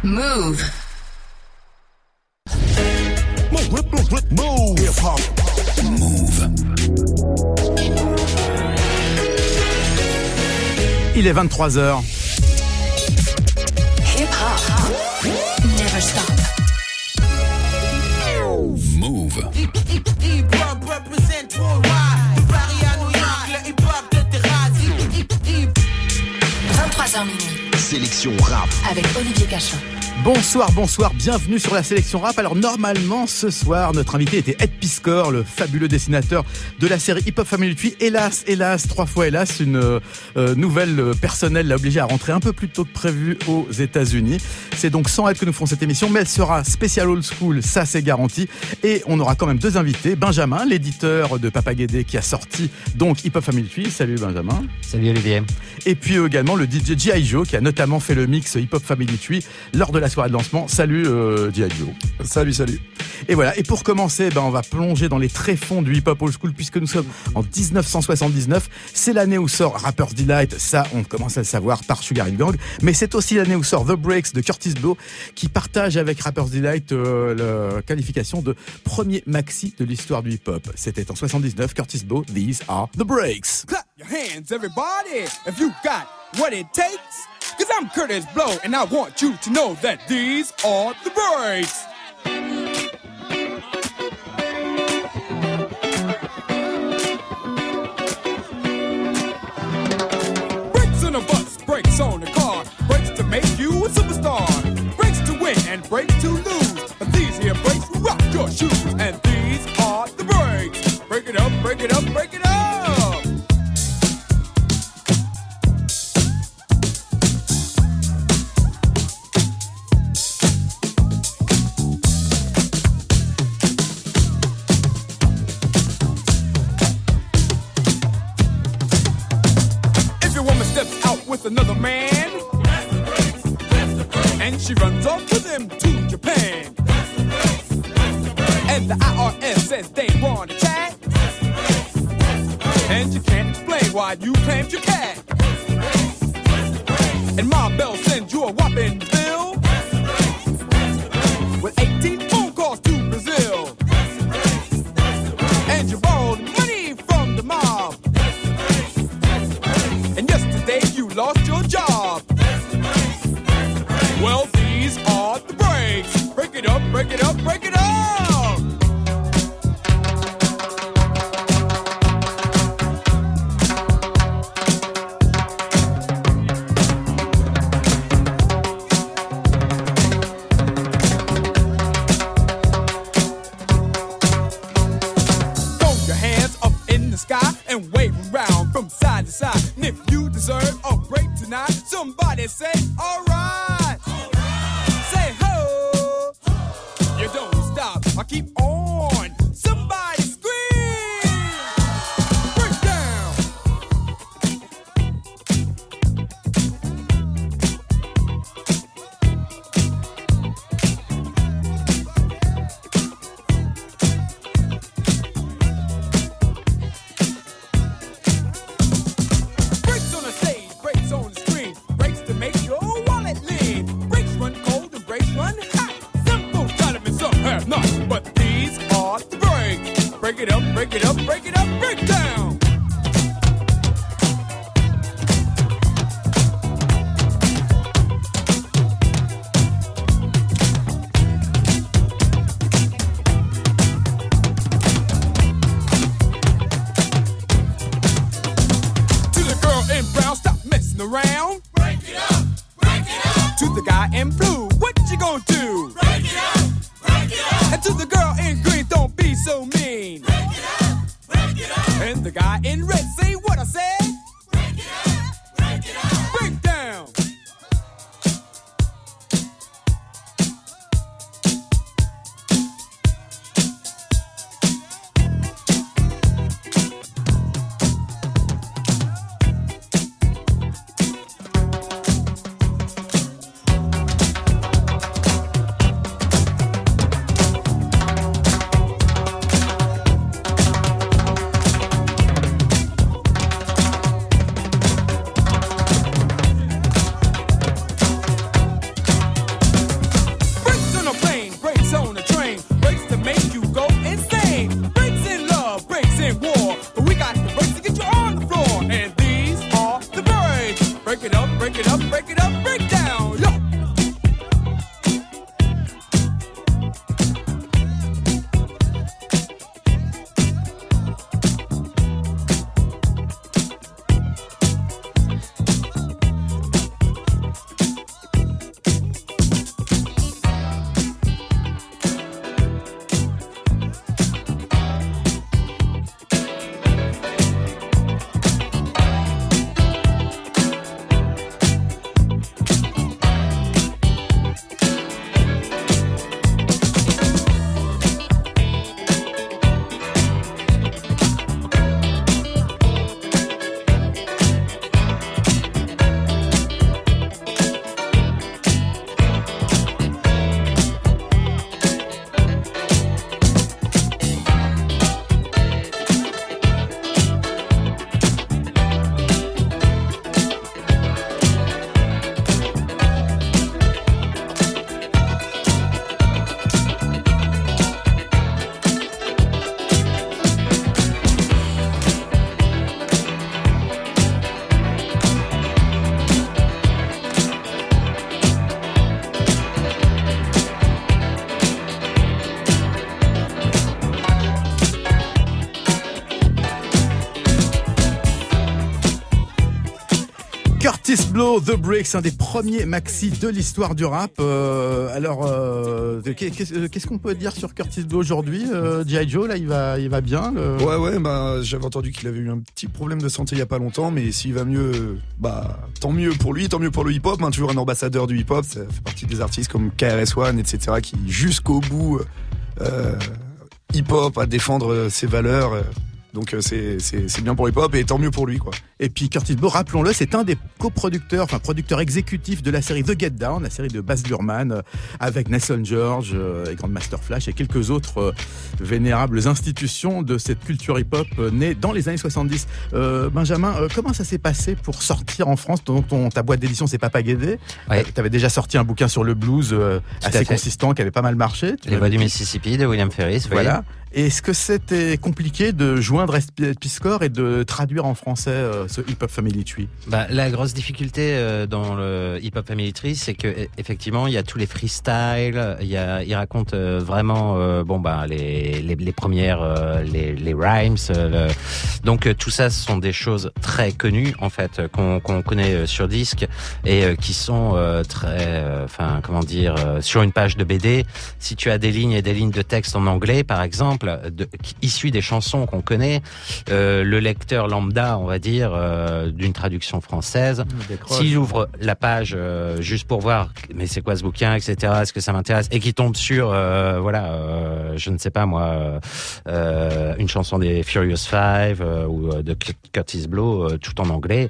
Move. Move. Hip-hop. Move. Il est 23h. Hip-hop. Never stop. Move. Hip-hop représente worldwide. De Paris à New York, le hip-hop de terrasse. 23h minuit. Sélection rap. Avec Olivier Cachin. Bonsoir, bienvenue sur la sélection rap. Alors normalement ce soir notre invité était Ed Piskor, le fabuleux dessinateur de la série Hip Hop Family Tree. Hélas, 3 fois hélas, une nouvelle personnelle l'a obligé à rentrer un peu plus tôt que prévu aux États-Unis. C'est donc sans Ed que nous ferons cette émission, mais elle sera spéciale old school, ça c'est garanti. Et on aura quand même deux invités, Benjamin, l'éditeur de Papa Guédé qui a sorti donc Hip Hop Family Tree. Salut Benjamin. Salut Olivier. Et puis également le DJ G.I. Joe qui a notamment fait le mix Hip Hop Family Tree lors de la soirée de lancement. Salut G.I. Joe. Salut. Et voilà, et pour commencer, on va plonger dans les tréfonds du hip-hop old school puisque nous sommes en 1979. C'est l'année où sort Rapper's Delight, ça on commence à le savoir par Sugar Hill Gang, mais c'est aussi l'année où sort The Breaks de Kurtis Blow qui partage avec Rapper's Delight la qualification de premier maxi de l'histoire du hip-hop. C'était en 79, Kurtis Blow, These Are The Breaks. Clap your hands, everybody, if you got what it takes. Cause I'm Kurtis Blow, and I want you to know that these are the breaks. Brakes on a bus, brakes on a car, brakes to make you a superstar, brakes to win and brakes to lose. But these here brakes will rock your shoes, and these are the breaks. Break it up, break it up, break it up. With another man, that's the breaks, that's the breaks. And she runs off with him to Japan, that's the breaks, that's the breaks. And the IRS says they want to chat, that's the breaks, that's the breaks. And you can't explain why you claimed your cat, that's the breaks, that's the breaks. And Ma Bell sends you a whopping bill, that's the breaks, that's the breaks. With 18 phone calls to Brazil, that's the breaks, that's the breaks. And you borrowed money from the mob, that's the breaks, that's the breaks. And yesterday you lost your job. Well, these are the breaks. Break it up, break it up, break it up. Throw your hands up in the sky and wave around from side to side. And if you deserve a break tonight, somebody say, all right. Say, ho. You don't stop. I keep on. Somebody scream. Break down. Brakes on the stage, brakes on the screen, brakes to make your wallet lean. Brakes run cold and brakes run hot. Some folks got them and some have not, but these are the brakes. Break it up, break it up, break it up, break down. To the girl in brown, stop messing around. Break it up, break it up. To the guy in blue, what you gonna do? Break it up, break it up. And to the girl in green, don't be so mean. Break it up, break it up. And the guy in red, say what I said. Break it up, break it up. Break down. break it up, break down, yo. Kurtis Blow, The Breaks, un des premiers maxi de l'histoire du rap. Qu'est-ce qu'on peut dire sur Kurtis Blow aujourd'hui? G.I. Joe, là, il va bien. Ouais, bah, j'avais entendu qu'il avait eu un petit problème de santé il y a pas longtemps, mais s'il va mieux, bah, tant mieux pour lui, tant mieux pour le hip-hop. Hein, toujours un ambassadeur du hip-hop, ça fait partie des artistes comme KRS-One, etc., qui jusqu'au bout hip-hop à défendre ses valeurs. Donc c'est bien pour hip-hop et tant mieux pour lui, quoi. Et puis Kurtis Blow, rappelons-le, c'est un des coproducteurs, enfin producteurs exécutifs de la série The Get Down, la série de Baz Luhrmann, avec Nelson George et Grandmaster Flash et quelques autres vénérables institutions de cette culture hip-hop née dans les années 70. Benjamin, comment ça s'est passé pour sortir en France? Donc ta boîte d'édition, c'est Papa Guédé. Ouais. Tu avais déjà sorti un bouquin sur le blues assez consistant, qui avait pas mal marché. Les Voix du Mississippi de William Ferris. Voilà. Et est-ce que c'était compliqué de joindre Ed Piskor et de traduire en français ce Hip Hop Family Tree? Bah, la grosse difficulté dans le Hip Hop Family Tree, c'est que effectivement il y a tous les freestyles, il raconte vraiment les premières les rhymes, donc tout ça ce sont des choses très connues en fait qu'on connaît sur disque et qui sont très sur une page de BD. Si tu as des lignes et des lignes de texte en anglais par exemple, issus des chansons qu'on connaît, le lecteur lambda, on va dire, d'une traduction française, s'il ouvre la page juste pour voir, mais c'est quoi ce bouquin, etc., est-ce que ça m'intéresse, et qui tombe sur, je ne sais pas moi, une chanson des Furious Five ou de Kurtis Blow, tout en anglais,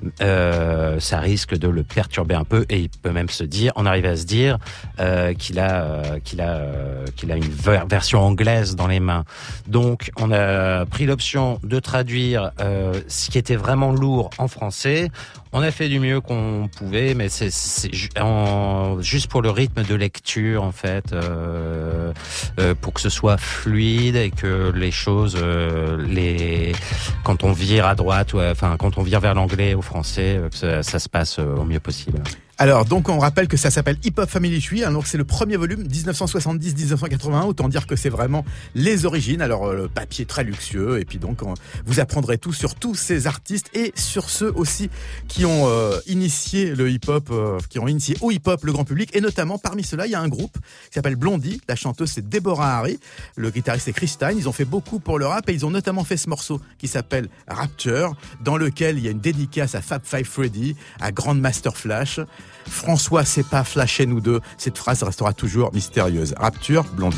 ça risque de le perturber un peu, et il peut même on arrive à se dire qu'il a une version anglaise dans les mains. Donc on a pris l'option de traduire ce qui était vraiment lourd en français. On a fait du mieux qu'on pouvait, mais c'est juste pour le rythme de lecture en fait, pour que ce soit fluide et que les choses, quand on vire à droite, quand on vire vers l'anglais ou français, que ça se passe au mieux possible. Alors, donc, on rappelle que ça s'appelle Hip Hop Family Tree. Donc, c'est le premier volume, 1970-1981. Autant dire que c'est vraiment les origines. Alors, le papier très luxueux. Et puis, donc, vous apprendrez tout sur tous ces artistes et sur ceux aussi qui ont initié le hip-hop, qui ont initié au hip-hop le grand public. Et notamment, parmi ceux-là, il y a un groupe qui s'appelle Blondie. La chanteuse, c'est Deborah Harry. Le guitariste, c'est Chris Stein. Ils ont fait beaucoup pour le rap et ils ont notamment fait ce morceau qui s'appelle Rapture, dans lequel il y a une dédicace à Fab Five Freddy, à Grandmaster Flash. François, c'est pas flasher nous deux. Cette phrase restera toujours mystérieuse. Rapture, Blondie.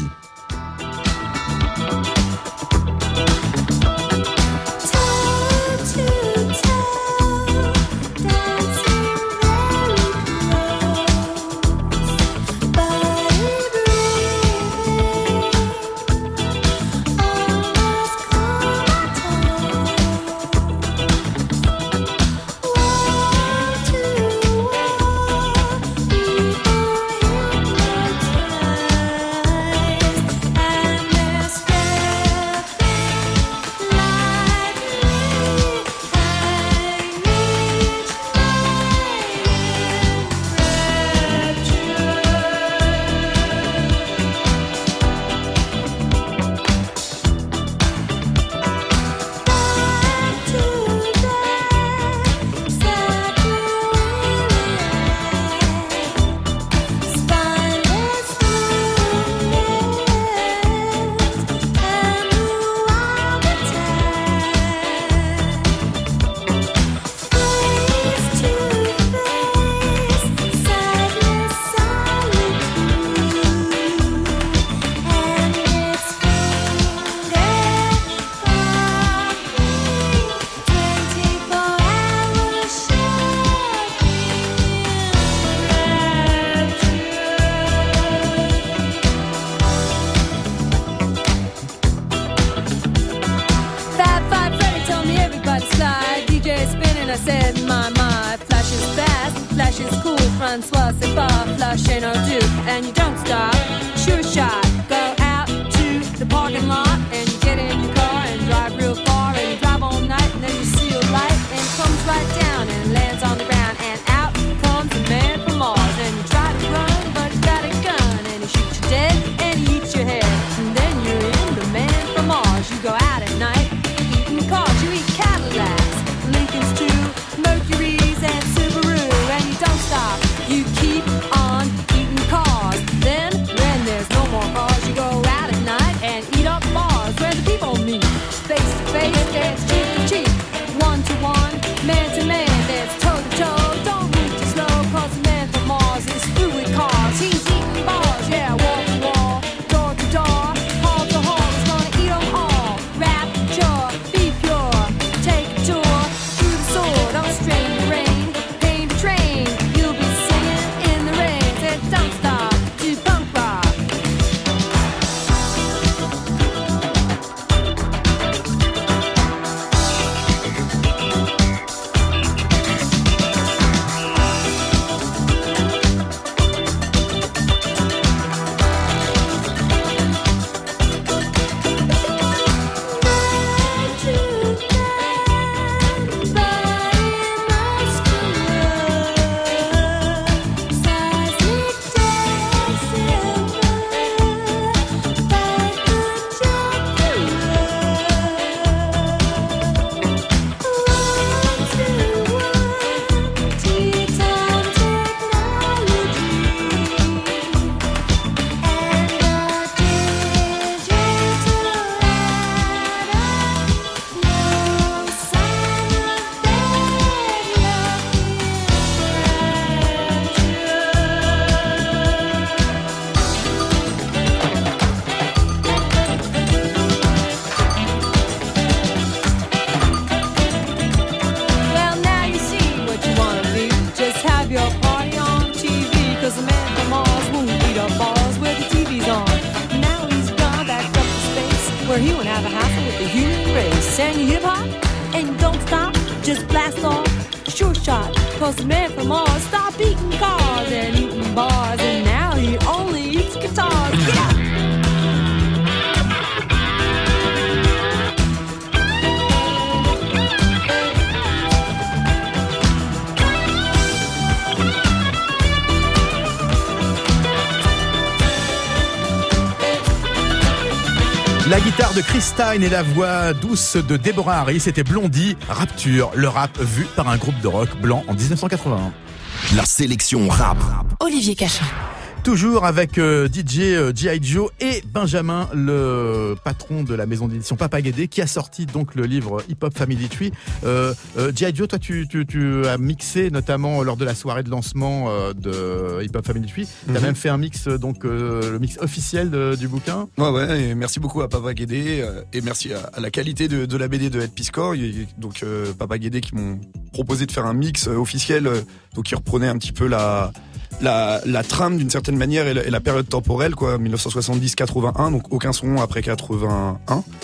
François, c'est pas flush and no dupe, and you don't stop. Sure shot, go out to the parking lot and you get in your car and drive real far and you drive all night and then you see a light and it comes right down and lands on the ground and out comes the man from Mars and you try to run but he's got a gun and he shoots you dead and he eats your head and then you're in the man from Mars. You go out at night eating cars, you eat Cadillacs, Lincolns too, Mercuries and Subaru and you don't stop, you keep on eating cars. Then when there's no more cars you go out at night and eat up bars where the people meet. Face to face, dance cheek to cheek, one to one, man to man, dance toe to toe. Don't move too slow cause the man from Mars is through with cars. He's eating bars, yeah, wall to wall, door to door, hall to hall. He's gonna eat them all. Rapture, be pure, take a tour through the sword. Don't strain the rain, pain to train. You'll be singing in the rain. Said don't stop, do punk rock. Well, now you see what you wanna be. Just have your party on TV. Cause the man from Mars won't eat up bars where the TV's on. Now he's gone back up to space where he won't have a hassle with the human race. And you hip hop and you don't stop, just blast off. Sure shot, cause the man from Mars stopped eating cars and eating bars. And now he only eats guitars. Get up! La guitare de Chris Stein et la voix douce de Deborah Harry, c'était Blondie, Rapture, le rap vu par un groupe de rock blanc en 1981. La sélection rap. Olivier Cachin. Toujours avec DJ G.I. Joe et Benjamin, le patron de la maison d'édition Papagédé, qui a sorti donc le livre Hip Hop Family Tree. G.I. Joe, toi tu as mixé notamment lors de la soirée de lancement de Hip Hop Family Tree. Tu as même fait un mix, donc le mix officiel du bouquin. Ouais, et merci beaucoup à Papagédé et merci à la qualité de la BD de Ed Piscor. Donc Papagédé qui m'ont proposé de faire un mix officiel, donc qui reprenait un petit peu la trame d'une certaine manière et la période temporelle, quoi, 1970-81, donc aucun son après 81.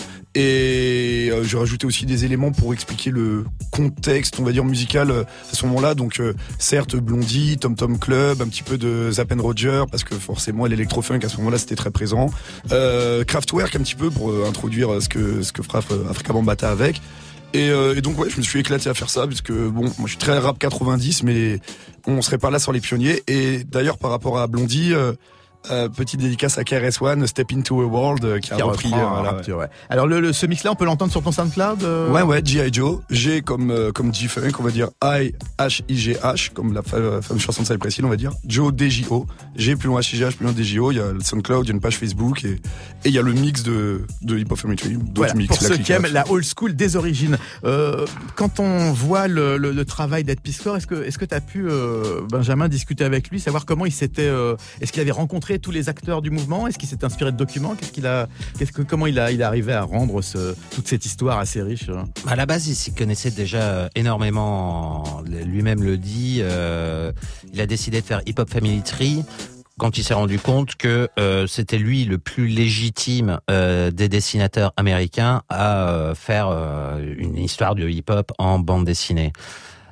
Et j'ai rajouté aussi des éléments pour expliquer le contexte, on va dire, musical à ce moment-là. Donc certes Blondie, Tom Tom Club, un petit peu de Zapp & Roger, parce que forcément l'électro-funk à ce moment-là c'était très présent. Kraftwerk un petit peu pour introduire ce que fera Afrika Bambaataa avec. Et donc ouais, je me suis éclaté à faire ça, puisque bon, moi je suis très rap 90, mais on serait pas là sans les pionniers. Et d'ailleurs par rapport à Blondie, petite dédicace à KRS-One, Step Into a World, qui a repris Rapture, ouais. Alors ce mix-là, on peut l'entendre sur ton SoundCloud Ouais, G.I. Joe, G comme G-Funk, on va dire I, H-I-G-H, comme la fameuse chanson de Cypress Hill, on va dire, Joe, D-J-O, G plus loin H-I-G-H plus loin D-J-O, il y a le SoundCloud, il y a une page Facebook, et il y a le mix de Hip Hop Family Tree, d'autres voilà, mix. pour ceux qui aiment la old school des origines. Quand on voit le travail d'Ed Piscor, est-ce que tu as pu, Benjamin, discuter avec lui, savoir comment il s'était, est-ce qu'il avait rencontré tous les acteurs du mouvement, est-ce qu'il s'est inspiré de documents, comment il est arrivé à rendre toute cette histoire assez riche? À la base, il s'y connaissait déjà énormément, lui-même le dit, il a décidé de faire Hip Hop Family Tree quand il s'est rendu compte que c'était lui le plus légitime des dessinateurs américains à faire une histoire de hip-hop en bande dessinée.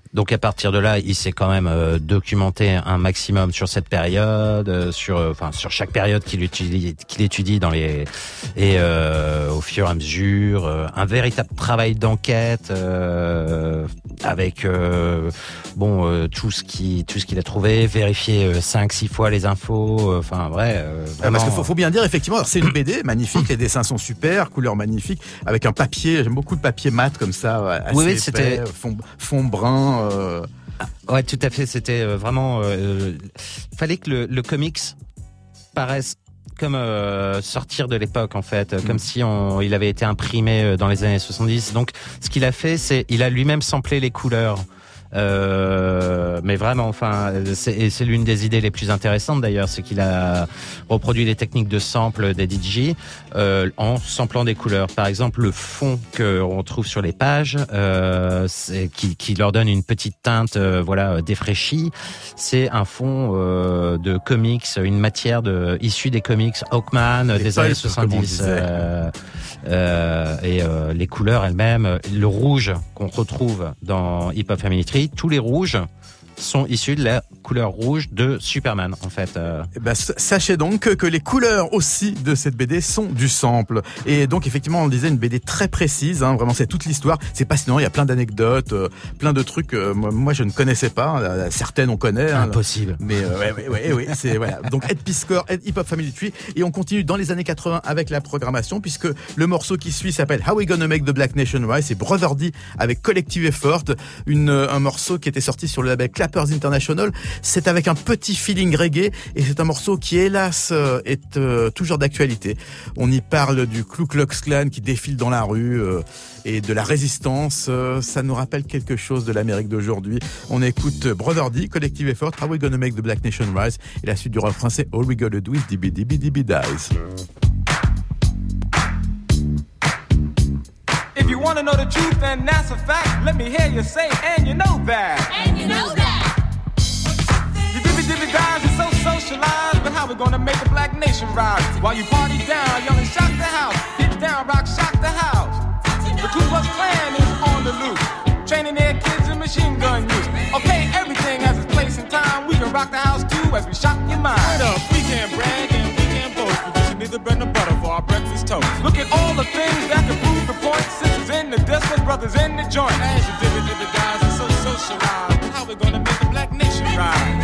Donc à partir de là, il s'est quand même documenté un maximum sur cette période, sur chaque période qu'il étudie dans les au fur et à mesure, un véritable travail d'enquête avec tout ce qu'il a trouvé, vérifier 5-6 fois les infos, vraiment. Parce qu'il faut bien dire effectivement, alors, c'est une BD magnifique, les dessins sont super, couleurs magnifiques, avec un papier, j'aime beaucoup le papier mat comme ça, assez oui, épais, c'était fond brun. Ouais, tout à fait. C'était vraiment. Fallait que le comics paraisse comme sortir de l'époque en fait, comme si il avait été imprimé dans les années 70. Donc, ce qu'il a fait, c'est il a lui-même samplé les couleurs. Mais vraiment, c'est l'une des idées les plus intéressantes d'ailleurs, c'est qu'il a reproduit les techniques de sample des DJ en samplant des couleurs. Par exemple, le fond que on trouve sur les pages, qui leur donne une petite teinte, défraîchie. C'est un fond de comics, une matière issue des comics Hawkman des années 70. Et les couleurs elles-mêmes, le rouge qu'on retrouve dans Hip Hop Family Tree, tous les rouges sont issus de la couleur rouge de Superman, en fait. Sachez donc que les couleurs aussi de cette BD sont du sample. Et donc, effectivement, on le disait, une BD très précise, hein, vraiment, c'est toute l'histoire. C'est passionnant, il y a plein d'anecdotes, plein de trucs, moi, je ne connaissais pas. Certaines, on connaît. Impossible. Mais, ouais, c'est, voilà. Donc, Ed Piskor, Hip Hop Family Tree. Et on continue dans les années 80 avec la programmation, puisque le morceau qui suit s'appelle How We Gonna Make the Black Nation Rise. C'est Brother D avec Collective Effort. Un morceau qui était sorti sur le label Clappers International. C'est avec un petit feeling reggae et c'est un morceau qui, hélas, est toujours d'actualité. On y parle du Ku Klux Klan qui défile dans la rue et de la résistance. Ça nous rappelle quelque chose de l'Amérique d'aujourd'hui. On écoute Brother D, Collective Effort, How We Gonna Make the Black Nation Rise, et la suite du refrain c'est All We Gotta Do Is Dibby Dibby Dibby Dies. If you wanna know the truth, and that's a fact, let me hear you say, and you know that. And you know that. You dibby dies and so socialized, but how we gonna make the black nation rise? While you party down, young and shock the house, get down, rock, shock the house. The Ku Klux Klan is on the loose, training their kids in machine gun use. Okay, everything has its place and time. We can rock the house too as we shock your mind. Word up, we can't brag and we can't boast, but we should neither bread nor butter for our breakfast toast. Look at all the things that can prove the point. Sisters in the discos, brothers in the joint. As you dibby dies and so socialized, how we gonna make the black nation rise?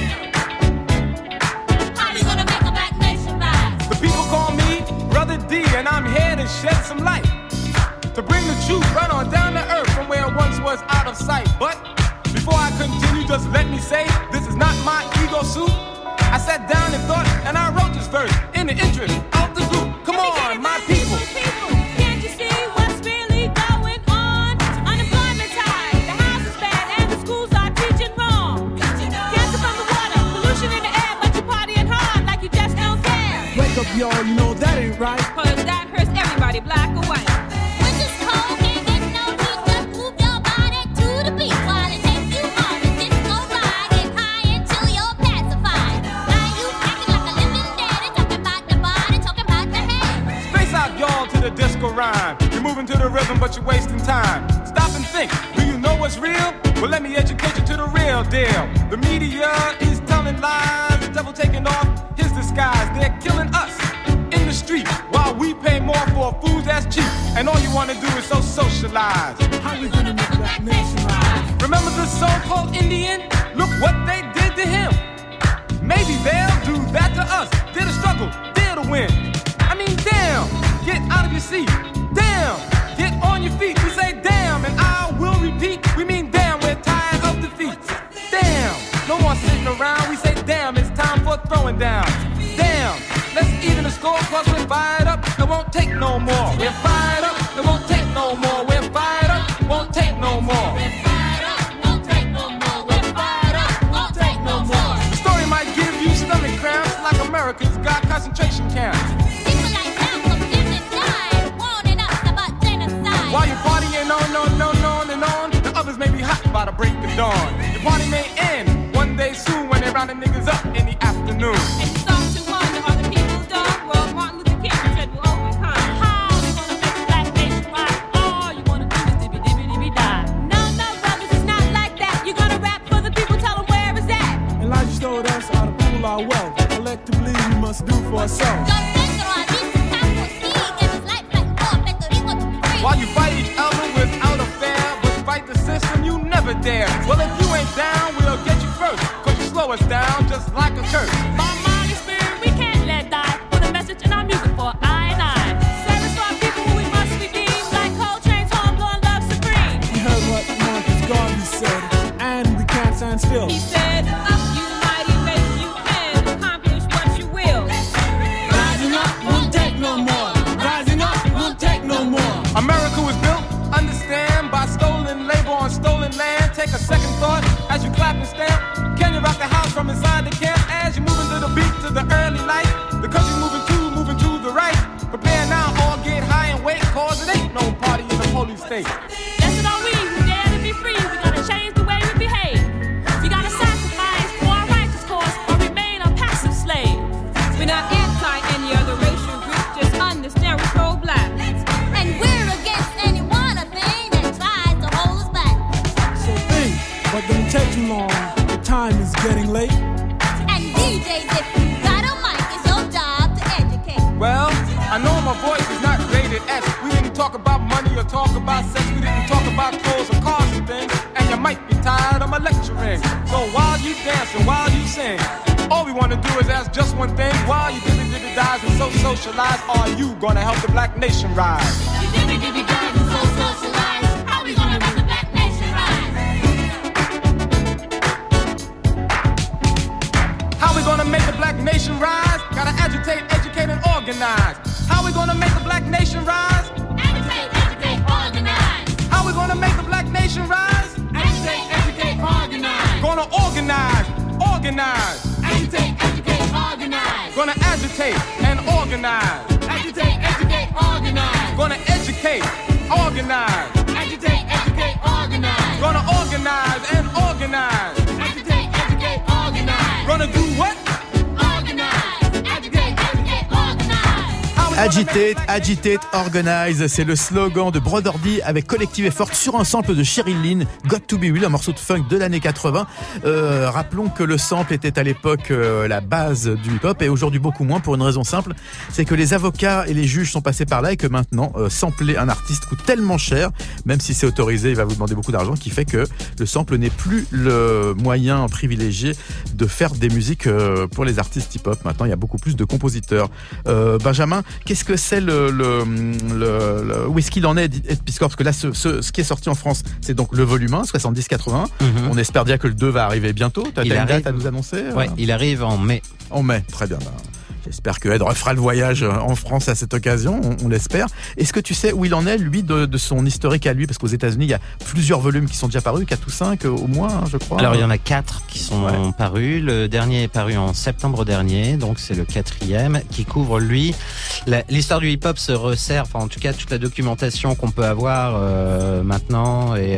People call me Brother D, and I'm here to shed some light, to bring the truth right on down to earth from where it once was out of sight. But before I continue, just let me say, this is not my ego suit. I sat down and thought, and I wrote this verse in the interest of the group. Come on, my people. Can't you see what's really going on? Unemployment's high, the house is bad, and the schools are teaching wrong. Cancer from the water, pollution in the air, but you're partying hard like you just don't care. Wake up, y'all, you know that ain't right. Cause that hurts everybody, black or white. When it's cold, can't get no heat, just move your body to the beat while it takes you on a disco ride. Get high until you're pacified. Now you acting like a living dead, talking about the body, talking about the head. Space out, y'all, to the disco rhyme. You're moving to the rhythm, but you're wasting time. Stop and think, do you know what's real? Well, let me educate you to the real deal. The media is telling lies, the devil taking off his disguise. They're killing us in the street while we pay more for food that's cheap. And all you wanna do is so socialize. How you gonna make the black nation rise? Remember the so-called Indian? Look what they did to him. Maybe they'll do that to us. They're the struggle, they're the win. I mean, damn, get out of your seat. Damn, get on your feet. We say damn, and I will repeat. We mean damn, we're tired of defeat. Damn, no more sitting around. We say damn, it's time for throwing down. Damn, let's even the score, cause we're fired up. It won't take no more. We're fired up. It won't take no more. We're fired up. Won't take no more. The story might give you stomach cramps, like America's got concentration camps. People like Malcolm didn't die, warning us about genocide. While you're partying on and on, the others may be hot by the break of dawn. Your party may end one day soon when they're rounding niggas up in the afternoon. And you start to wonder, are the people dumb? Well, Martin Luther King said we're overcome. How they gonna make the black nation rise? All you wanna do is dibby dibby dibby die. No, brothers, it's not like that. showed us how to pool our wealth. Collectively, we must do for ourselves. While you fight each other without a fair, but fight the system, you never dare. Well, if you ain't down, we'll get you first. Cause you slow us down just like a curse. By mind and spirit, we can't let die. Put a message in our music for I and I. Service for our people who we must redeem. Like Coltrane's Homegrown Love Supreme. We heard what Marcus Garvey said, and we can't stand still. He said, you mighty make you can accomplish what you will. Rising up won't take no more. Rising up won't take no more. America was built, understand, by stolen labor on stolen land. Take a second thought as you clap and stamp. Can you rock the house from inside the camp? As you moving to the beat to the early light. The country's moving to the right. Prepare now, all get high and wait, cause it ain't no party in the police state. That's it all we who dare to be free. We gotta change the way we behave. We gotta sacrifice for our righteous cause or remain a passive slave. We're not anti any other racial group, just understand we're pro-black. And we're against anyone a thing that tries to hold us back. So think, but don't take too long. The time is getting late. And DJs, if you got a mic, it's your job to educate. Well, I know my voice is not rated S. We didn't talk about money or talk about sex. We didn't talk about clothes or cars and things. And you might be tired of my lecturing. So while you dance and while you sing, all we wanna do is ask just one thing. While you dibby dies and so socialize, are you gonna help the black nation rise? You dibby guys and so socialized. How we gonna make the black nation rise? How we gonna make the black nation rise? Gotta agitate, educate, and organize. How we gonna make the black nation rise? Agitate, educate, organize. How we gonna make the black nation rise? Agitate, educate, organize. Gonna organize, organize. Agitate, educate, organize. Gonna agitate and organize. Agitate, educate, organize. Gonna educate, organize. Agitate, educate, organize. Gonna organize and organize. Agitate, educate, organize. Gonna do what? Organize. Agitate, educate, organize. How we gonna Agitate, make- agitate, organize, c'est le slogan de Brother D avec Collective Effort sur un sample de Cheryl Lynn, Got to Be Real, un morceau de funk de l'année 80. Rappelons que le sample était à l'époque la base du hip-hop et aujourd'hui beaucoup moins pour une raison simple, c'est que les avocats et les juges sont passés par là et que maintenant sampler un artiste coûte tellement cher, même si c'est autorisé, il va vous demander beaucoup d'argent, qui fait que le sample n'est plus le moyen privilégié de faire des musiques pour les artistes hip-hop. Maintenant, il y a beaucoup plus de compositeurs. Benjamin, qu'est-ce que c'est où est-ce qu'il en est, Ed Piscor? Parce que là, ce qui est sorti en France, c'est donc le volume 1, 70-80. On espère bien que le 2 va arriver bientôt. T'as une date à nous annoncer? Ouais, il arrive en mai. En mai, très bien. J'espère que Ed refera le voyage en France à cette occasion, on l'espère. Est-ce que tu sais où il en est, lui, de son historique à lui? Parce qu'aux États-Unis, il y a plusieurs volumes qui sont déjà parus, 4 ou 5 au moins, je crois. Alors il y en a 4 qui sont parus. Le dernier est paru en septembre dernier, donc c'est le 4e qui couvre lui. L'histoire du hip-hop se resserre, enfin en tout cas toute la documentation qu'on peut avoir maintenant et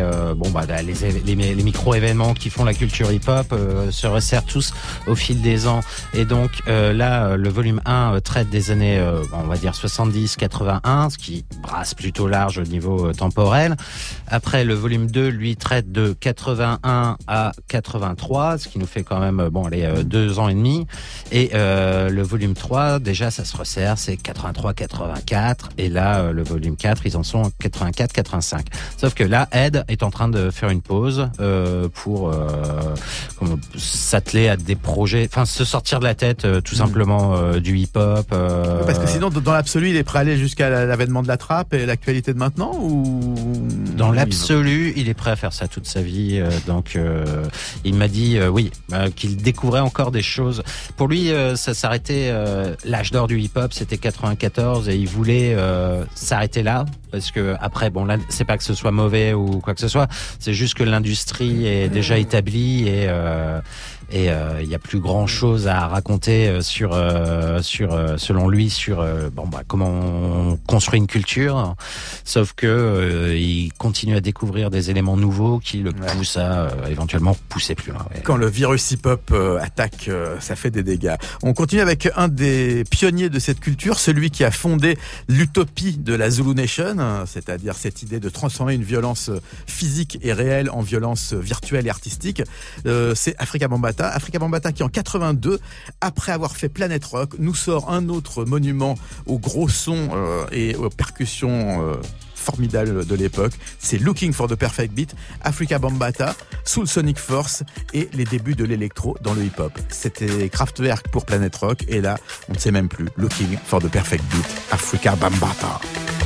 les micro-événements qui font la culture hip-hop se resserrent tous au fil des ans. Et donc là, le volume 1 traite des années, on va dire 70-81, ce qui brasse plutôt large au niveau temporel. Après, le volume 2, lui, traite de 81 à 83, ce qui nous fait quand même, 2 ans et demi. Et le volume 3, déjà, ça se resserre, c'est 83-84. Et là, le volume 4, ils en sont 84-85. Sauf que là, Ed est en train de faire une pause pour s'atteler à des projets, enfin, se sortir de la tête, tout simplement, du hip-hop. Parce que sinon, dans l'absolu, il est prêt à aller jusqu'à l'avènement de la trappe et l'actualité de maintenant, ou dans l'absolu, il est prêt à faire ça toute sa vie. Donc, il m'a dit qu'il découvrait encore des choses. Pour lui, ça s'arrêtait. L'âge d'or du hip-hop, c'était 94, et il voulait s'arrêter là. Parce que après, là, c'est pas que ce soit mauvais ou quoi que ce soit. C'est juste que l'industrie est déjà établie et il y a plus grand chose à raconter selon lui sur comment on construit une culture, sauf que il continue à découvrir des éléments nouveaux qui le poussent à éventuellement pousser plus loin. Quand le virus hip-hop attaque, ça fait des dégâts. On continue avec un des pionniers de cette culture, celui qui a fondé l'utopie de la Zulu Nation, c'est-à-dire cette idée de transformer une violence physique et réelle en violence virtuelle et artistique. C'est Afrika Bambaataa. Bambaataa. Africa Bambaataa qui en 82, après avoir fait Planet Rock, nous sort un autre monument au gros son et aux percussions formidable de l'époque. C'est Looking for the Perfect Beat, Africa Bambaataa, Soul Sonic Force et les débuts de l'électro dans le hip-hop. C'était Kraftwerk pour Planet Rock et là, on ne sait même plus. Looking for the Perfect Beat, Africa Bambaataa.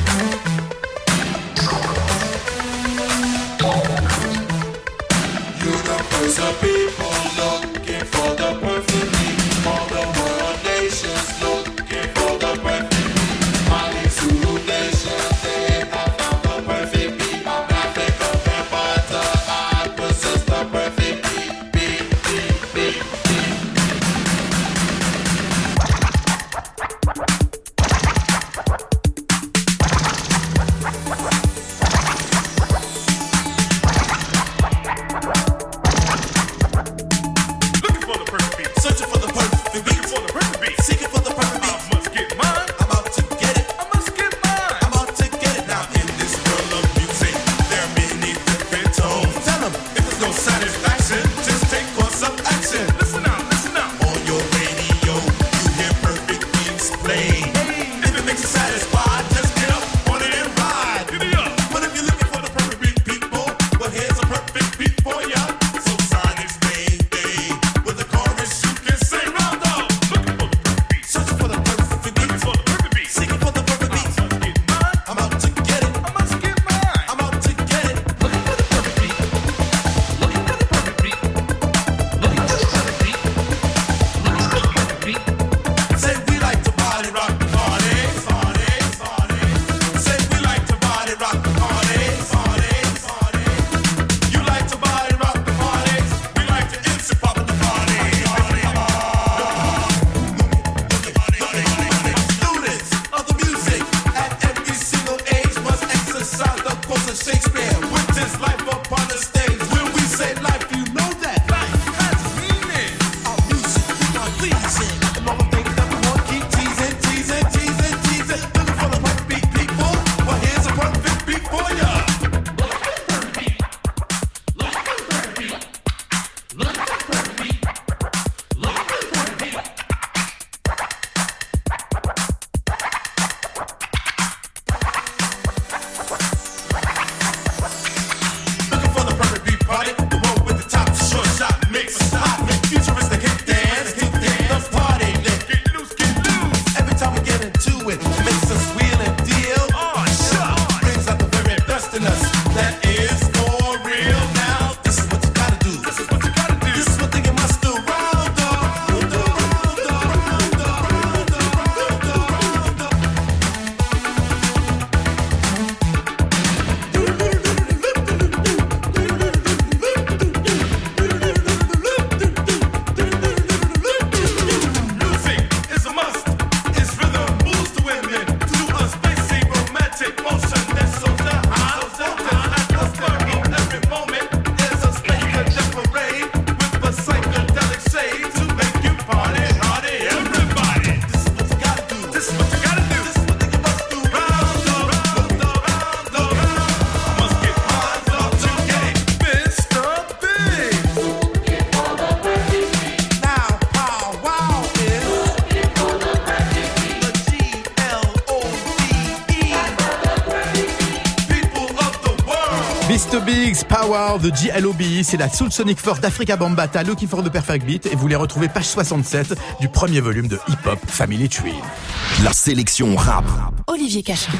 Mr. Biggs, Power de G.L.O.B. C'est la Soul Sonic Force d'Africa Bambaataa, Looking for the Perfect Beat. Et vous les retrouvez page 67 du premier volume de Hip Hop Family Tree. La sélection rap. Olivier Cachin.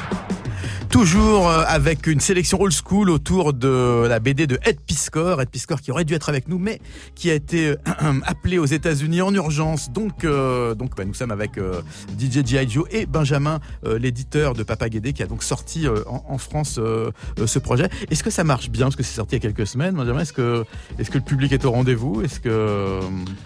Toujours avec une sélection old school autour de la BD de Ed Piskor. Ed Piskor qui aurait dû être avec nous, mais qui a été appelé aux États-Unis en urgence. Donc, nous sommes avec DJ G.I. Joe et Benjamin, l'éditeur de Papa Guédé, qui a donc sorti en France ce projet. Est-ce que ça marche bien? Parce que c'est sorti il y a quelques semaines, Benjamin. Est-ce que le public est au rendez-vous? Est-ce que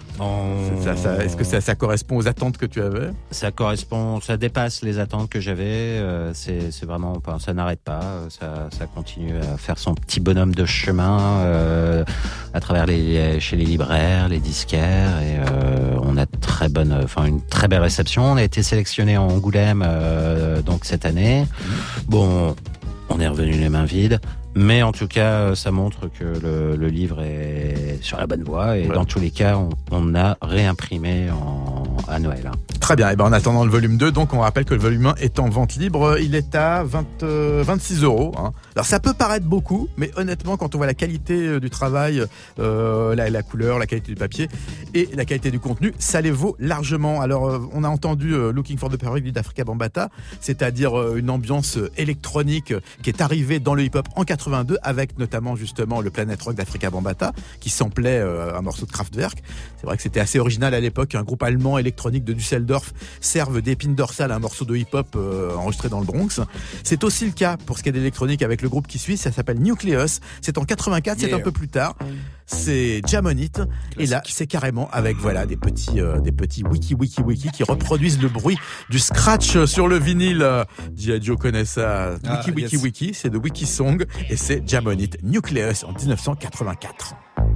ça correspond aux attentes que tu avais? Ça dépasse les attentes que j'avais. C'est vraiment, ça n'arrête pas. Ça continue à faire son petit bonhomme de chemin à travers chez les libraires, les disquaires, et on a une très belle réception. On a été sélectionné en Angoulême donc cette année. Bon, on est revenu les mains vides. Mais en tout cas, ça montre que le livre est sur la bonne voie et dans tous les cas, on a réimprimé à Noël. Très bien. Et ben en attendant le volume 2, donc on rappelle que le volume 1 est en vente libre. Il est à 26 €. Hein. Alors ça peut paraître beaucoup, mais honnêtement, quand on voit la qualité du travail, la couleur, la qualité du papier et la qualité du contenu, ça les vaut largement. Alors on a entendu Looking for the Parody d'Africa Bambaataa, c'est-à-dire une ambiance électronique qui est arrivée dans le hip-hop en 82 avec notamment justement le Planet Rock d'Africa Bambaataa qui samplait un morceau de Kraftwerk. C'est vrai que c'était assez original à l'époque, un groupe allemand électronique de Düsseldorf serve d'épine dorsale à un morceau de hip-hop enregistré dans le Bronx. C'est aussi le cas pour ce qui est d'électronique avec le groupe qui suit, ça s'appelle Nucleus. C'est en 84, c'est un peu plus tard. C'est Jam On It. Et là, c'est carrément avec voilà des petits wiki qui reproduisent le bruit du scratch sur le vinyle. G.I. Joe connaît ça. Wiki, c'est de Wiki Song et c'est Jam On It, Nucleus en 1984.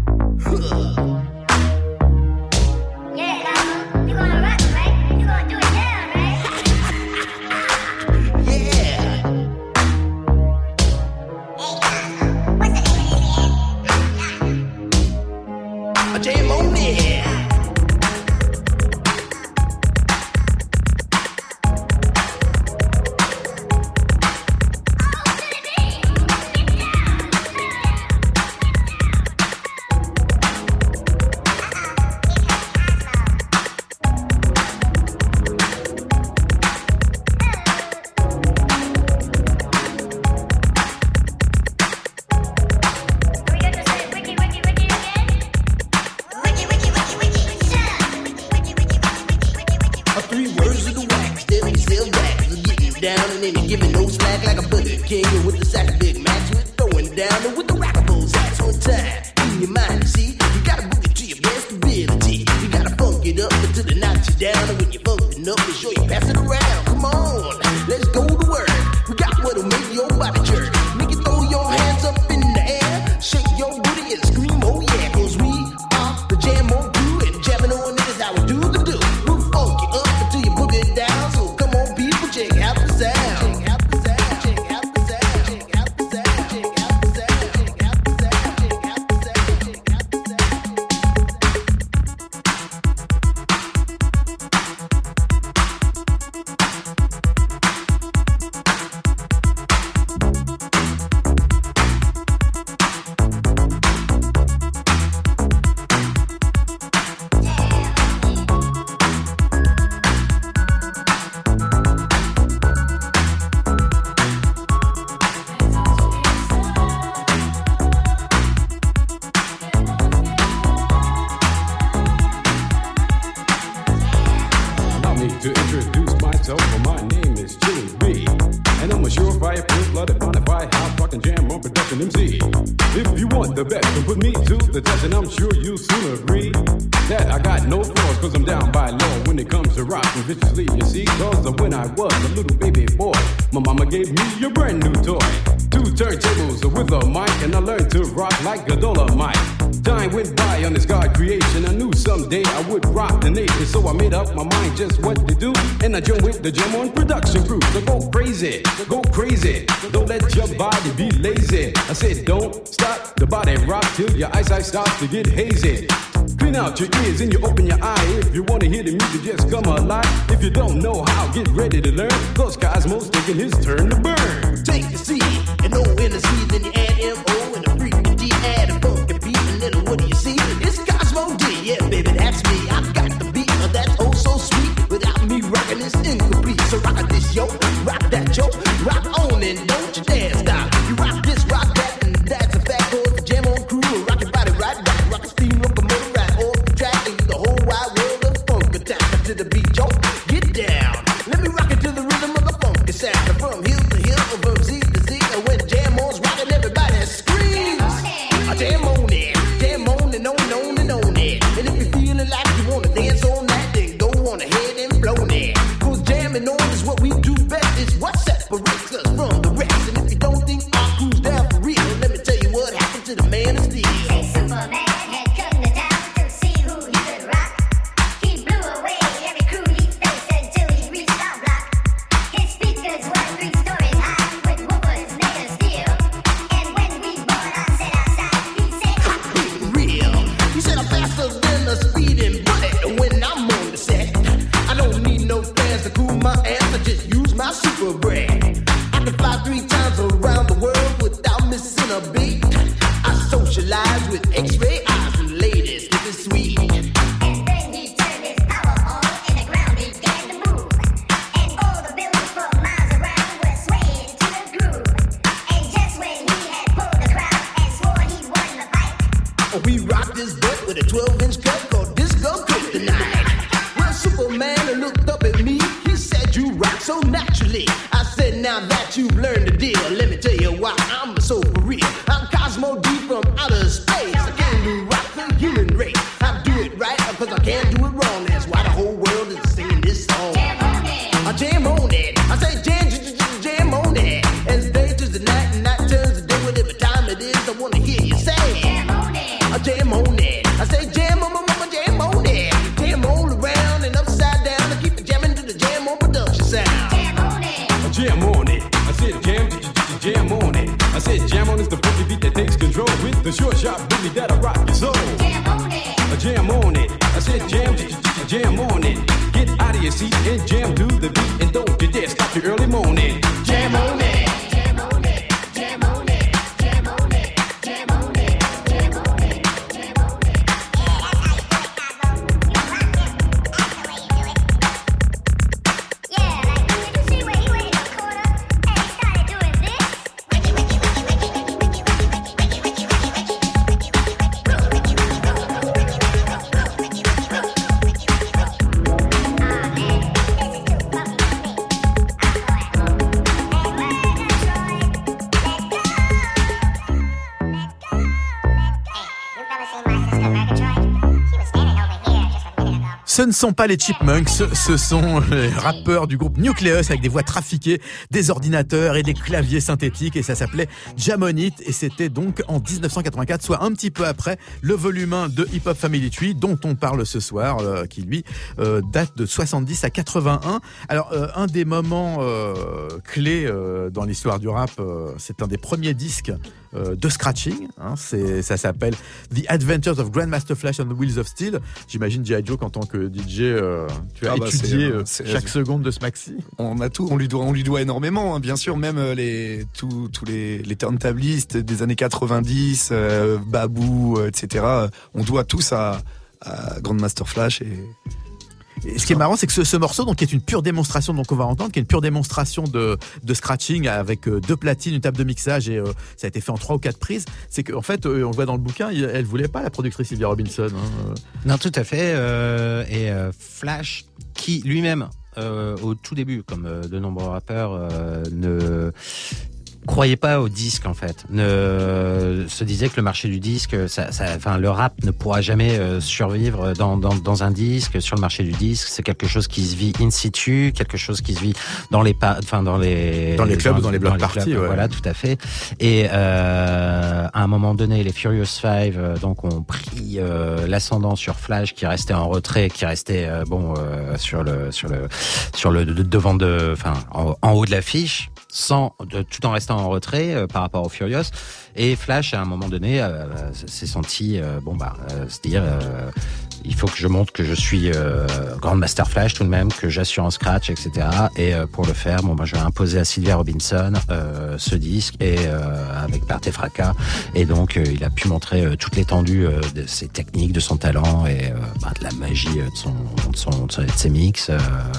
The Jam On production crew, so go crazy, don't let your body be lazy. I said don't stop the body rock till your eyesight starts to get hazy. Clean out your ears and you open your eye. If you wanna hear the music, just come alive. If you don't know how, get ready to learn. Cause Cosmo's taking his turn to burn. Take the C and O in the C, then you add M-O and the freaking D, add a funk and beat, and then what do you see? It's Cosmo D, yeah baby, that's me. I've got the beat, that's oh so sweet. Without me rocking this incomplete. So rock this yo, rock that yo, rock on and don't you dare stop. You rock this, rock that, and that's a fact. Cause the Jam On crew will rock your body right back. Rock a steam locomotive right off the track into the whole wide world of funk attack. To the beat, yo, get down. Let me rock it to the rhythm of the funky sound. From hill to hill, from Z to Z, and when Jam On's rocking, everybody screams. Jam on it, jam on and on and on and on it. And if you're feeling like you wanna dance all night, then go on ahead and blow it. Cause jamming on is what we do best. It's what separates us from the rest. And if you don't think our crew's down for real, let me tell you what happened to the Man of Steel. Superman had come to town to see who he could rock. He blew away every crew lately. I said, now that you've learned the deal, let me tell you why I'm so for real. I'm Cosmo D from outer space. I can't do rock the human race. I do it right, cause I can't do it wrong. That's why the whole world is singing this song. Jam on it. I jam on it. I say jam on it. As day turns to night and night turns to day, whatever time it is, I wanna hear you say jam on it. I jam on it. I say jam on it. Jam all around and upside down. I keep it jamming to the Jam On production sound. Jam on it. Jam on it. I said jam on it. I said jam on is the funky beat that takes control with the short sharp booty that'll rock your soul. Jam on it. Jam on it. I said jam on it. Get out of your seat and jam to the beat and don't you dare stop your early morning. Jam on it. Jam on it. Jam on it. Jam on it. Jam on it. Jam on it. Jam on it. Yeah, like did you see where he went in the corner and he started doing this? Ce ne sont pas les Chipmunks, ce sont les rappeurs du groupe Nucleus avec des voix trafiquées, des ordinateurs et des claviers synthétiques, et ça s'appelait Jam On It, et c'était donc en 1984, soit un petit peu après le volume 1 de Hip Hop Family Tree dont on parle ce soir, qui lui date de 70 à 81. Alors un des moments clés dans l'histoire du rap, c'est un des premiers disques de scratching, hein, ça s'appelle The Adventures of Grandmaster Flash on the Wheels of Steel. J'imagine G.I. Joe qu'en tant que DJ, tu as étudié chaque seconde de ce maxi. On a tout, on lui doit énormément, hein, bien sûr, même tous les turntablistes des années 90, Babou, etc. On doit tous à Grandmaster Flash Et ce qui est marrant, c'est que ce morceau, donc, qui est une pure démonstration, donc on va entendre, qui est une pure démonstration de scratching avec 2 platines, une table de mixage, et ça a été fait en 3 ou 4 prises. C'est qu'en fait, on le voit dans le bouquin, elle voulait pas, la productrice Sylvia Robinson. Hein. Non, tout à fait. Et Flash, qui lui-même, au tout début, comme de nombreux rappeurs, ne croyait pas au disque, en fait. Se disait que le marché du disque, le rap ne pourra jamais survivre dans un disque. Sur le marché du disque, c'est quelque chose qui se vit in situ, quelque chose qui se vit dans les clubs, dans les blocs parties. Ouais. Voilà, tout à fait. Et à un moment donné, les Furious Five donc ont pris l'ascendant sur Flash, qui restait en retrait, qui restait sur le devant en haut de l'affiche, tout en restant en retrait par rapport aux Furious. Et Flash, à un moment donné, s'est senti se dire il faut que je montre que je suis Grandmaster Flash tout de même, que j'assure en scratch, etc. Et pour le faire, je vais imposer à Sylvia Robinson ce disque, et avec Bert et Fracas. Et donc il a pu montrer toute l'étendue de ses techniques, de son talent, et de la magie de ses mix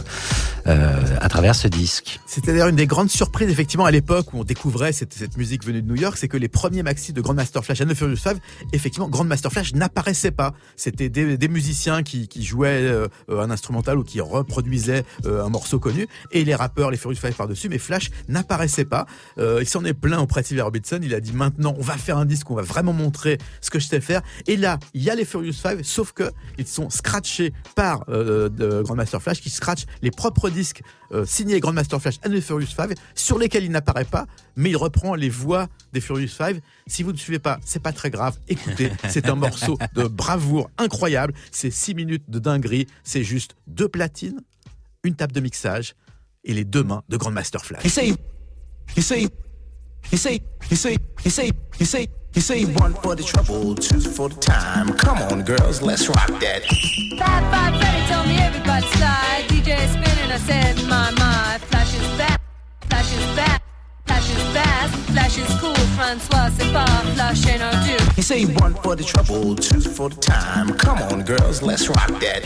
à travers ce disque. C'était d'ailleurs une des grandes surprises, effectivement, à l'époque où on découvrait cette musique venue de New York, c'est que les premiers maxi de Grandmaster Flash and the Furious Five, effectivement, Grandmaster Flash n'apparaissait pas. C'était des musiciens qui jouaient un instrumental ou qui reproduisaient un morceau connu, et les rappeurs, les Furious Five par-dessus, mais Flash n'apparaissait pas. Il s'en est plaint auprès de Sylvia Robinson, il a dit maintenant on va faire un disque, on va vraiment montrer ce que je sais faire. Et là, il y a les Furious Five, sauf que ils sont scratchés par Grandmaster Flash, qui scratch les propres disques signés Grandmaster Flash and the Furious Five, sur lesquels il n'apparaît pas, mais il reprend les voix des Furious Five. Si vous ne suivez pas, c'est pas très grave, écoutez, c'est un morceau de bravoure incroyable, c'est 6 minutes de dinguerie, c'est juste 2 platines, une table de mixage et les 2 mains de Grandmaster Flash. You say 1 for the trouble, 2 for the time. Come on, girls, let's rock that. 5-5 Freddy told me everybody slide. DJ spinning, I said, my. Flash is back, Flash is back, Flash is fast, Flash is cool. Francois, c'est pas Flash and I do. You say 1 for the trouble, 2 for the time. Come on, girls, let's rock that.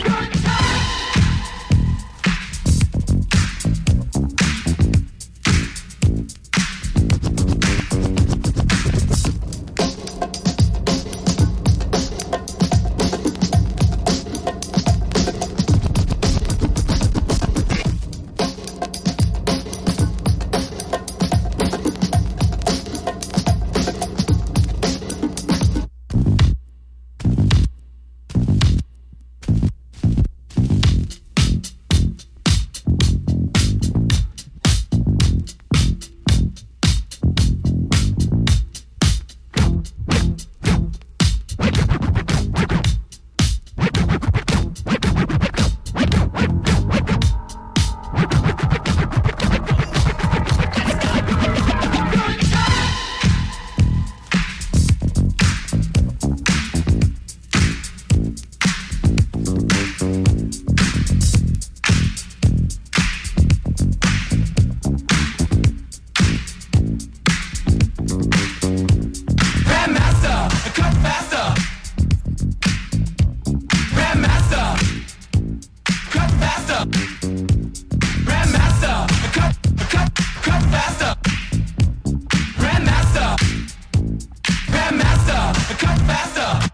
faster. Grandmaster, cut faster. Grandmaster, cut faster.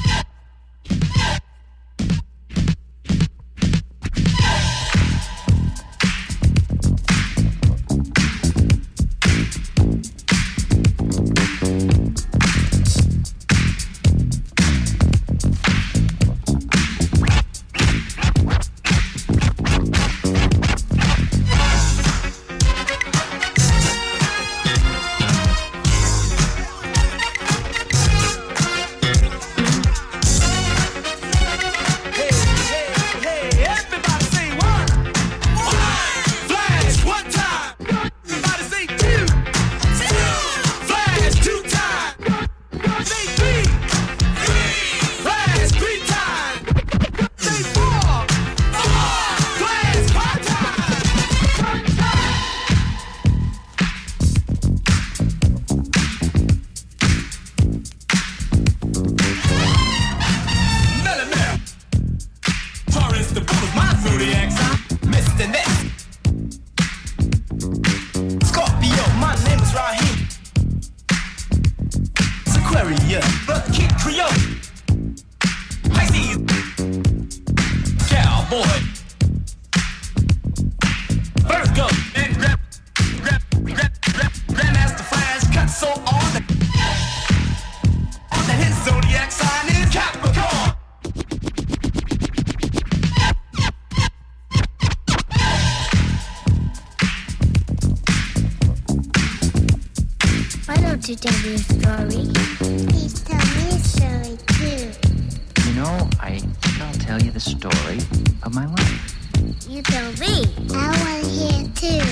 To tell me a story. Please tell me a story too. You know, I think I'll tell you the story of my life. You tell me. I want to hear too.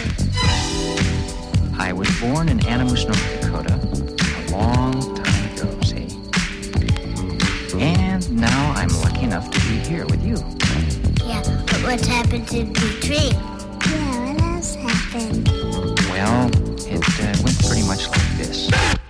I was born in Animus, North Dakota, a long time ago, see? And now I'm lucky enough to be here with you. Yeah, but what's happened to the tree? Yeah, what else happened? Well, it went pretty much like this.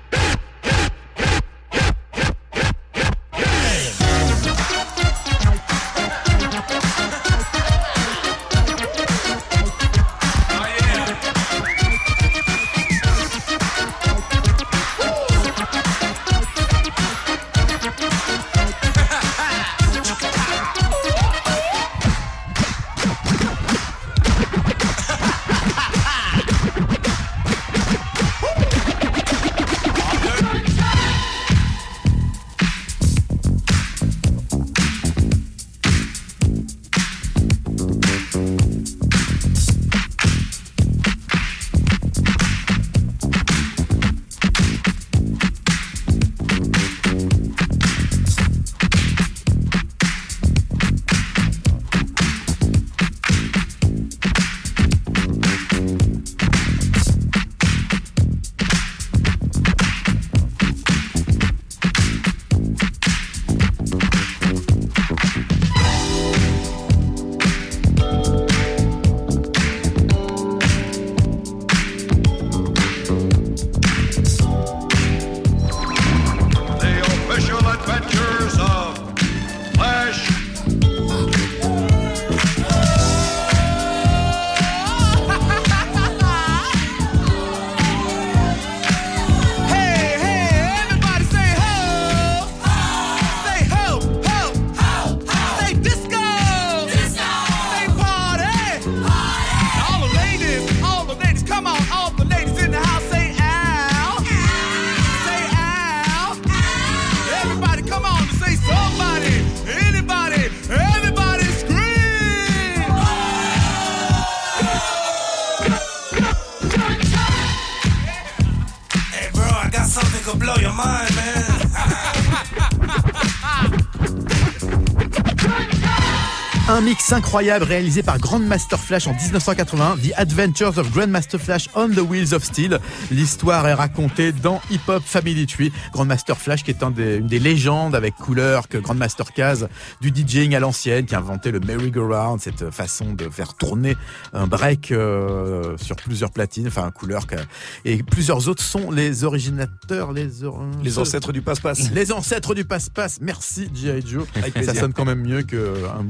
Un mix incroyable réalisé par Grandmaster Flash en 1980, The Adventures of Grandmaster Flash on the Wheels of Steel. L'histoire est racontée dans Hip Hop Family Tree. Grandmaster Flash qui est une des légendes avec couleur que Grandmaster Caz du DJing à l'ancienne, qui a inventé le merry-go-round, cette façon de faire tourner un break sur plusieurs platines, enfin un couleur. Et plusieurs autres sont les originateurs, les ancêtres du passe-passe. Les ancêtres du passe-passe. Merci G.I. Joe. Ça sonne quand même mieux qu'un mot dont on ne connaît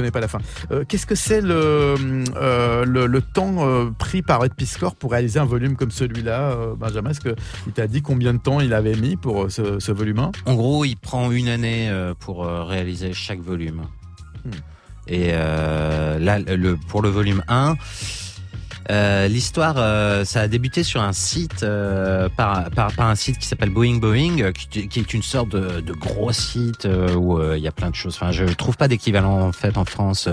connais pas la fin. Qu'est-ce que c'est le temps pris par Ed Piskor pour réaliser un volume comme celui-là, Benjamin? Est-ce qu'il t'a dit combien de temps il avait mis pour ce volume 1? En gros, il prend une année pour réaliser chaque volume. Et là, pour le volume 1, l'histoire, ça a débuté sur un site par un site qui s'appelle Boeing, qui est une sorte de gros site où il y a plein de choses. Enfin, je trouve pas d'équivalent en fait en France.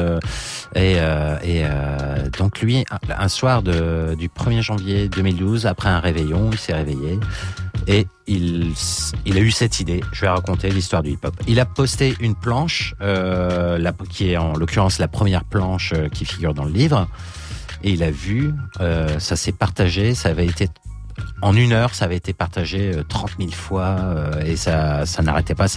Donc lui, un soir du 1er janvier 2012, après un réveillon, il s'est réveillé et il a eu cette idée. Je vais raconter l'histoire du hip-hop. Il a posté une planche, qui est en l'occurrence la première planche qui figure dans le livre. Et il a vu, ça s'est partagé, ça avait été, en une heure, ça avait été partagé 30 000 fois, et ça n'arrêtait pas.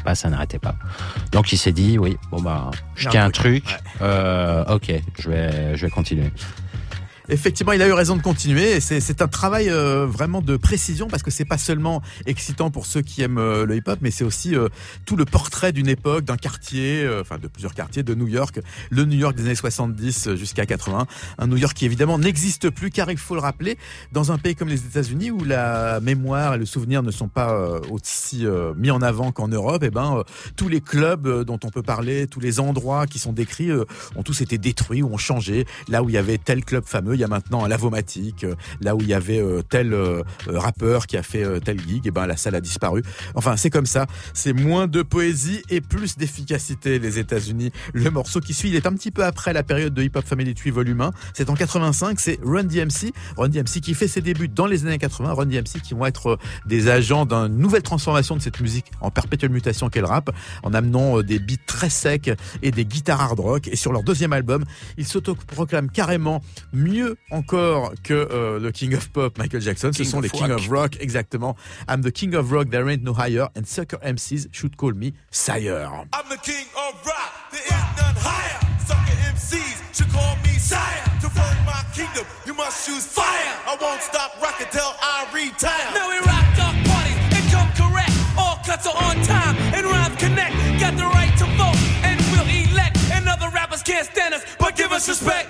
Donc il s'est dit, oui, bon bah, je tiens un truc, ok, je vais continuer. Effectivement, il a eu raison de continuer. Et c'est un travail vraiment de précision parce que c'est pas seulement excitant pour ceux qui aiment le hip-hop, mais c'est aussi tout le portrait d'une époque, d'un quartier, enfin de plusieurs quartiers de New York, le New York des années 70 jusqu'à 80. Un New York qui évidemment n'existe plus, car il faut le rappeler, dans un pays comme les États-Unis où la mémoire et le souvenir ne sont pas aussi mis en avant qu'en Europe. Et tous les clubs dont on peut parler, tous les endroits qui sont décrits ont tous été détruits ou ont changé. Là où il y avait tel club fameux, il y a maintenant Lavomatic. Là où il y avait tel rappeur qui a fait tel gig, et la salle a disparu. Enfin, c'est comme ça. C'est moins de poésie et plus d'efficacité, les États-Unis. Le morceau qui suit, il est un petit peu après la période de Hip Hop Family Tree volume 1. C'est en 85, c'est Run DMC. Run DMC qui fait ses débuts dans les années 80. Run DMC qui vont être des agents d'une nouvelle transformation de cette musique en perpétuelle mutation qu'est le rap, en amenant des beats très secs et des guitares hard rock. Et sur leur deuxième album, ils s'autoproclament carrément mieux encore que le King of Pop, Michael Jackson. Ce sont les King of Rock, exactement. I'm the King of Rock, there ain't no higher, and sucker MCs should call me sire. I'm the king of rock, there is none higher. Sucker MCs should call me sire. To run my kingdom, you must choose fire. I won't stop rocking till I retire. Now we rock dark parties and come correct. All cuts are on time and rhymes connect. Got the right to vote and we'll elect. And other rappers can't stand us, but give us respect.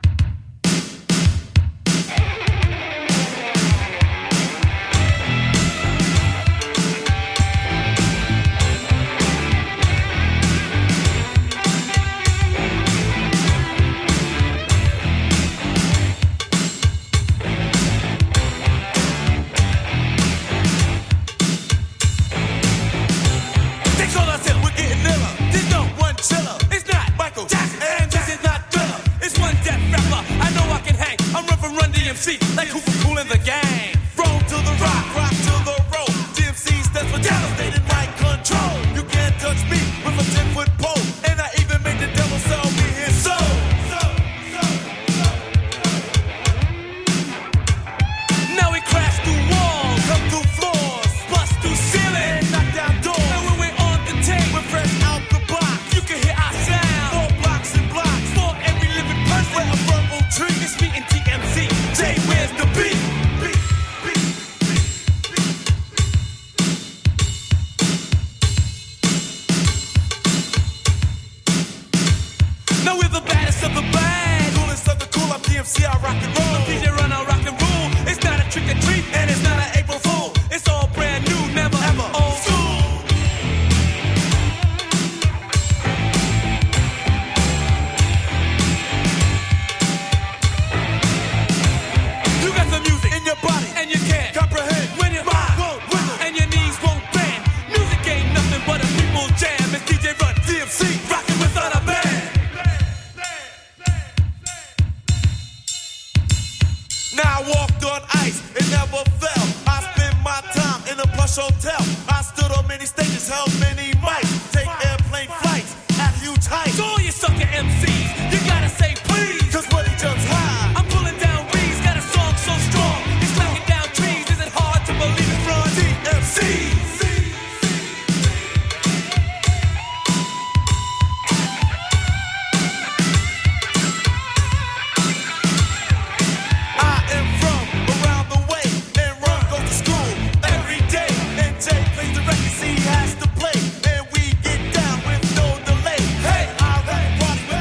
Like who for cool in the game? Roll to the rock, rock to the roll. DMC stands for devastated mind control. You can't touch me with a 10-foot pole. And I even made the devil sell me his soul. Now we crash through walls, come through floors, bust through ceilings, and knock down doors. And when we're on the tape, we're fresh out the box. You can hear our sound. 4 blocks and blocks for every living person. We're a verbal tree. It's me and TMC. Jay, where's the beat? Now we're the baddest of the bad. Coolest of the cool, I'm DMC, I rock and roll. DJ run, I rock and roll. It's not a trick or treat, and it's not an April Fool. It's all brand new, never ever old school. You got the music in your body, and you can't comprehend when your mind won't wiggle and your knees won't bend. Music ain't nothing but a people jam. It's DJ Run DMC, rocking without a band. Now I walked on ice, it never fell. I spent my time in a plush hotel. I stood on many stages, held many mics. Take airplane flights at huge heights. So all you sucker MCs, you gotta say please. Cause when he jumps high, I'm pulling down Reeds, got a song so strong. He's knocking down trees, is it hard to believe it's Run DMC? Plays the records he has to play, and we get down with no delay. Hey, I rap party with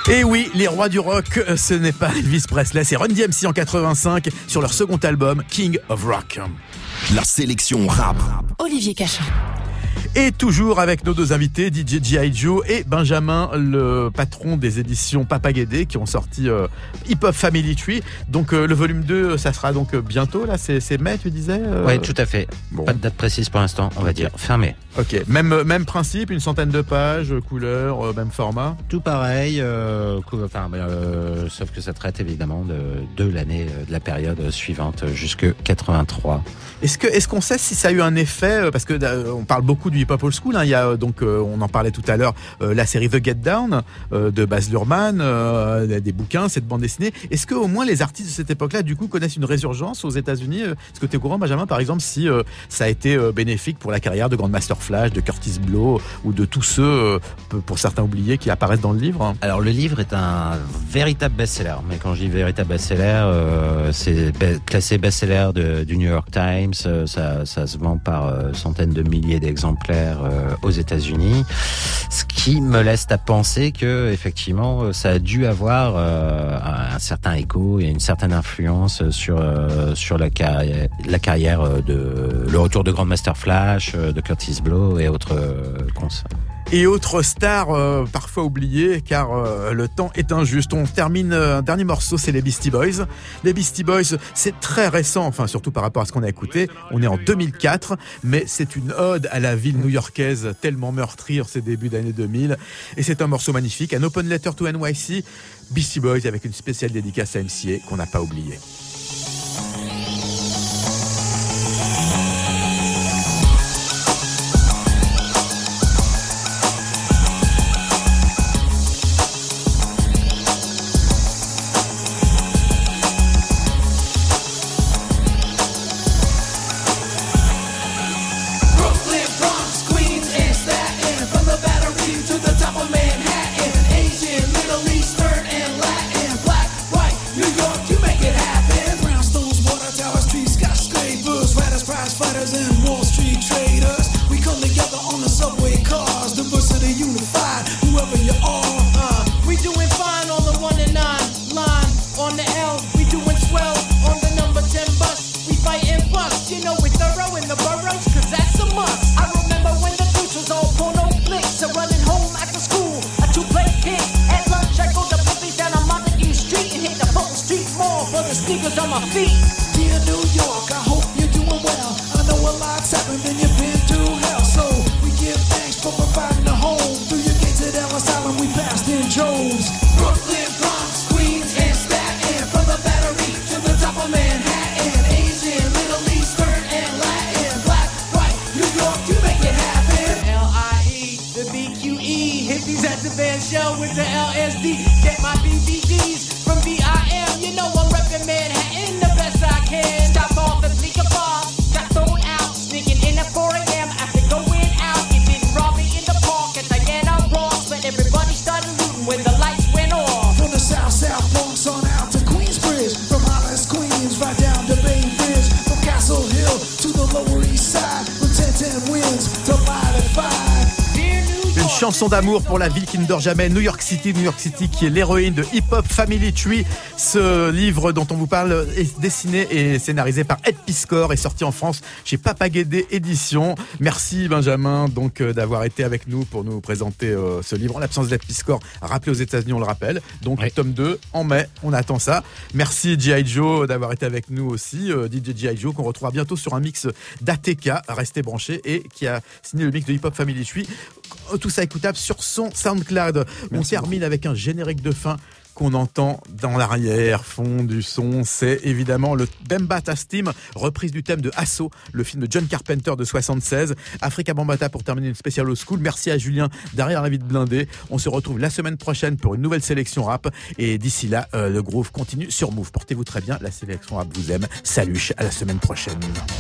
Et oui, les rois du rock, ce n'est pas Elvis Presley, c'est Run DMC en 85 sur leur second album King of Rock. La sélection rap. Olivier Cachin. Et toujours avec nos deux invités, DJ G.I. Joe et Benjamin, le patron des éditions Papagédé, qui ont sorti Hip Hop Family Tree. Donc le volume 2, ça sera donc bientôt, là, c'est mai, tu disais Oui, tout à fait. Bon. Pas de date précise pour l'instant, on va dire fermé. Ok, même principe, une centaine de pages, couleur, même format. Tout pareil, sauf que ça traite évidemment de l'année, de la période suivante, jusque 83. Est-ce qu'on sait si ça a eu un effet, parce que on parle beaucoup du hip-hop old school, hein, il y a donc, on en parlait tout à l'heure, la série The Get Down de Baz Luhrmann, des bouquins, cette bande dessinée. Est-ce que au moins les artistes de cette époque-là, du coup, connaissent une résurgence aux États-Unis? Est-ce que tu es au courant, Benjamin, par exemple, si ça a été bénéfique pour la carrière de Grandmaster Flash, de Curtis Blow ou de tous ceux, pour certains oubliés, qui apparaissent dans le livre? Alors le livre est un véritable best-seller, mais quand je dis véritable best-seller, c'est classé best-seller du New York Times, ça se vend par centaines de milliers d'exemplaires aux États-Unis, ce qui me laisse à penser que effectivement ça a dû avoir un certain écho et une certaine influence sur la carrière de le retour de Grandmaster Flash, de Curtis Blow et autres concerts. Et autres stars parfois oubliées, car le temps est injuste. On termine un dernier morceau, c'est les Beastie Boys. Les Beastie Boys, c'est très récent, enfin surtout par rapport à ce qu'on a écouté. On est en 2004, mais c'est une ode à la ville new-yorkaise tellement meurtrie en ces débuts d'année 2000. Et c'est un morceau magnifique, un open letter to NYC. Beastie Boys avec une spéciale dédicace à MCA qu'on n'a pas oublié. Chanson d'amour pour la ville qui ne dort jamais, New York City qui est l'héroïne de Hip Hop Family Tree. Ce livre dont on vous parle est dessiné et scénarisé par Ed Piscor et sorti en France chez Papagédé Éditions. Merci Benjamin donc d'avoir été avec nous pour nous présenter ce livre en l'absence d'Ed Piscor, rappelé aux États-Unis, on le rappelle. Donc oui. Tome 2 en mai, on attend ça. Merci G.I. Joe d'avoir été avec nous aussi, DJ G.I. Joe qu'on retrouvera bientôt sur un mix d'ATK, restez branchés, et qui a signé le mix de Hip Hop Family Tree. Tout ça écoutable sur son SoundCloud. On termine avec un générique de fin qu'on entend dans l'arrière-fond du son. C'est évidemment le Bambaataa Steam, reprise du thème de Asso, le film de John Carpenter de 76. Afrika Bambaataa pour terminer une spéciale old school. Merci à Julien derrière la vitre blindée. On se retrouve la semaine prochaine pour une nouvelle sélection rap. Et d'ici là, le groove continue sur Move. Portez-vous très bien. La sélection rap vous aime. Salut, à la semaine prochaine.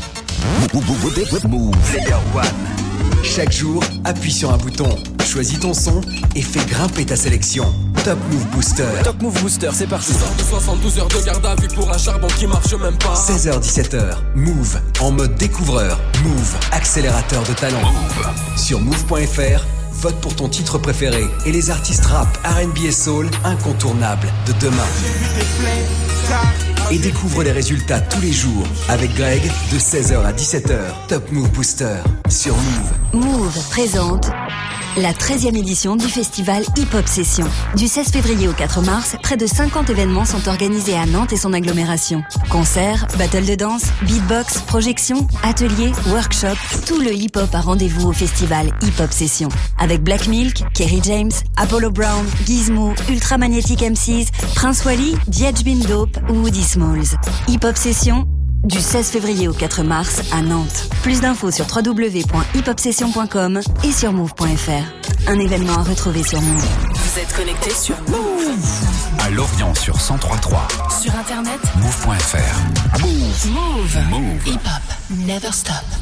Move. Player One. Chaque jour, appuie sur un bouton, choisis ton son et fais grimper ta sélection. Top Move Booster. Top Move Booster, c'est parti. 72 heures de garde à vue pour un charbon qui marche même pas. 16h-17h, Move en mode découvreur. Move, accélérateur de talent. Move. Sur move.fr, Vote pour ton titre préféré et les artistes rap, R&B et soul incontournables de demain. Et découvre les résultats tous les jours avec Greg de 16h à 17h. Top Move Booster sur Move. Move présente la 13e édition du festival Hip Hop Session. Du 16 février au 4 mars, près de 50 événements sont organisés à Nantes et son agglomération. Concerts, battles de danse, beatbox, projections, ateliers, workshops, tout le hip-hop a rendez-vous au festival Hip Hop Session. Avec Black Milk, Kerry James, Apollo Brown, Gizmo, Ultra Magnetic MCs, Prince Wally, D.H. Bin Dope ou Woody Smalls. Hip Hop Session du 16 février au 4 mars à Nantes. Plus d'infos sur www.hiphopsession.com et sur move.fr. Un événement à retrouver sur Move. Vous êtes connectés sur Move. À Lorient sur 103.3. Sur internet, Move.fr. Move. Hip Hop, never stop.